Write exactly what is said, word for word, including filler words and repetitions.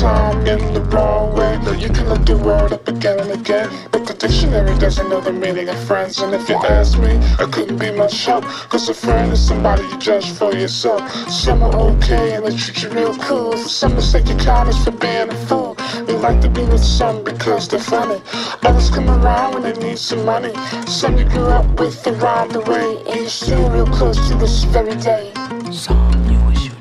time in the wrong way. No, you can look the word up again and again, but the dictionary doesn't know the meaning of friends. And if you ask me, I couldn't be much help, cause a friend is somebody you judge for yourself. Some are okay and they treat you real cool. For some mistake your kindness for being a fool. You like to be with some because they're funny. Others come around when they need some money. Some you grew up with around the way, and you're still real close to this very day. Song you wish you